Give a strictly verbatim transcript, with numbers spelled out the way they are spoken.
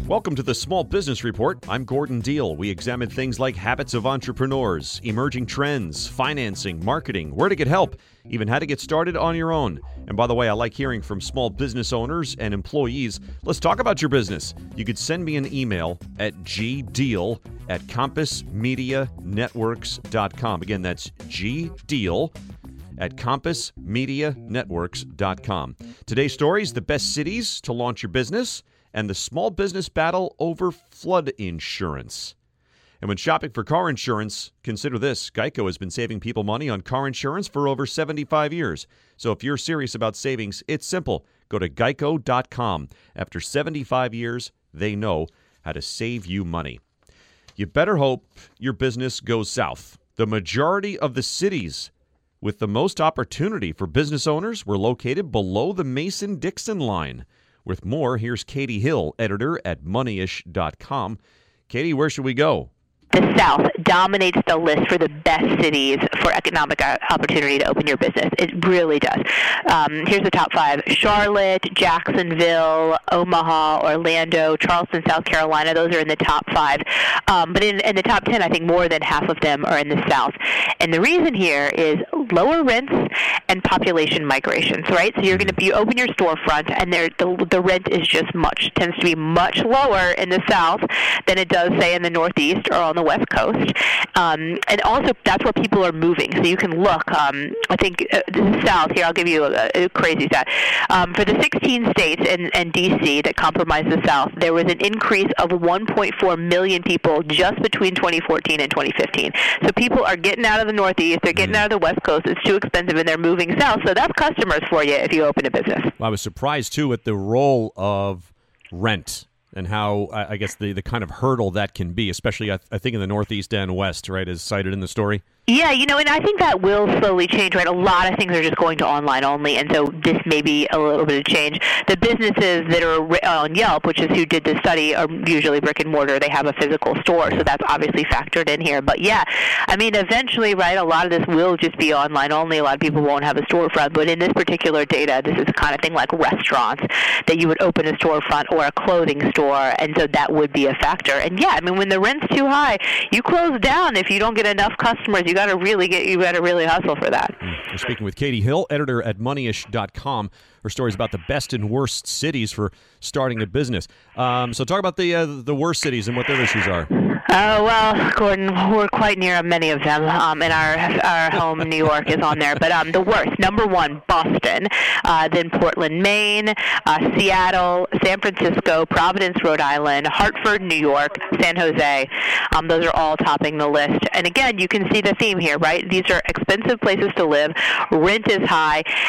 Welcome to the Small Business Report. I'm Gordon Deal. We examine things like habits of entrepreneurs, emerging trends, financing, marketing, where to get help, even how to get started on your own. And by the way, I like hearing from small business owners and employees. Let's talk about your business. You could send me an email at gdeal at compass media networks dot com. Again, that's gdeal at compass media networks dot com. Today's story is the best cities to launch your business and the small business battle over flood insurance. And when shopping for car insurance, consider this. Geico has been saving people money on car insurance for over seventy-five years. So if you're serious about savings, it's simple. Go to geico dot com. After seventy-five years, they know how to save you money. You better hope your business goes south. The majority of the cities with the most opportunity for business owners were located below the Mason-Dixon line. With more, here's Katie Hill, editor at moneyish dot com. Katie, where should we go? The South dominates the list for the best cities for economic opportunity to open your business. It really does. Um, here's the top five: Charlotte, Jacksonville, Omaha, Orlando, Charleston, South Carolina. Those are in the top five. Um, but in, in the top ten, I think more than half of them are in the South. And the reason here is lower rents and population migrations, right? So you're going to you open your storefront, and there the, the rent is just much tends to be much lower in the South than it does, say, in the Northeast or on the West Coast. Um, and also, that's where people are moving. So you can look, um, I think, uh, the South, here, I'll give you a, a crazy stat. Um, for the sixteen states and, and D C that comprise the South, there was an increase of one point four million people just between twenty fourteen and twenty fifteen. So people are getting out of the Northeast, they're getting out of the West Coast, it's too expensive, and they're moving south. So that's customers for you if you open a business. Well, I was surprised, too, at the role of rent and how, I guess, the, the kind of hurdle that can be, especially, I, th- I think, in the Northeast and West, right, as cited in the story. Yeah, you know, and I think that will slowly change, right? A lot of things are just going to online only, and so this may be a little bit of change. The businesses that are on Yelp, which is who did the study, are usually brick and mortar. They have a physical store, so that's obviously factored in here. But yeah, I mean, eventually, right, a lot of this will just be online only. A lot of people won't have a storefront, but in this particular data, this is the kind of thing like restaurants that you would open a storefront or a clothing store, and so that would be a factor. And yeah, I mean, when the rent's too high, you close down if you don't get enough customers. You got to really get you got to really hustle for that. We're speaking with Katie Hill, editor at moneyish dot com. Her stories about the best and worst cities for starting a business. Um, so talk about the uh, the worst cities and what their issues are. Oh, well, Gordon, we're quite near many of them, um, and our our home, New York, is on there. But um, the worst, number one, Boston, uh, then Portland, Maine, uh, Seattle, San Francisco, Providence, Rhode Island, Hartford, New York, San Jose. Um, those are all topping the list. And again, you can see the theme here, right? These are expensive places to live. Rent is high.